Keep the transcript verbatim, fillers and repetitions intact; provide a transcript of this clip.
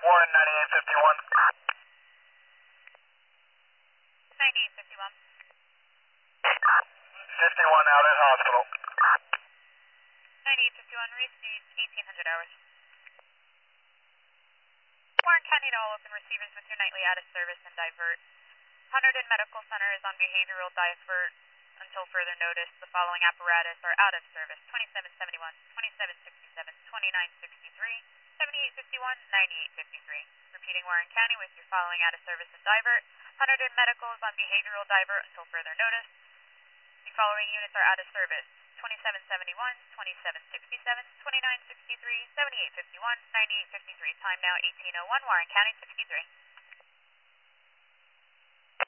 Warren, ninety-eight fifty-one. ninety-eight fifty-one. fifty-one out at hospital. ninety-eight fifty-one, received eighteen hundred hours. Warren County to all open receivers with your nightly out of service and divert. Hunterdon Medical Center is on behavioral divert until further notice. The following apparatus are out of service: twenty-seven seventy-one, twenty-seven sixty-seven, twenty-nine sixty-three, seventy-eight fifty-one, ninety-eight fifty-three. Repeating, Warren County with your following out of service and divert. Hunterdon Medical is on behavioral divert until further notice. The following units are out of service: twenty-seven seventy-one, twenty-seven sixty-seven, twenty-nine sixty-three, seventy-eight fifty-one, ninety-eight fifty-three. Time now eighteen oh one, Warren County sixty-three.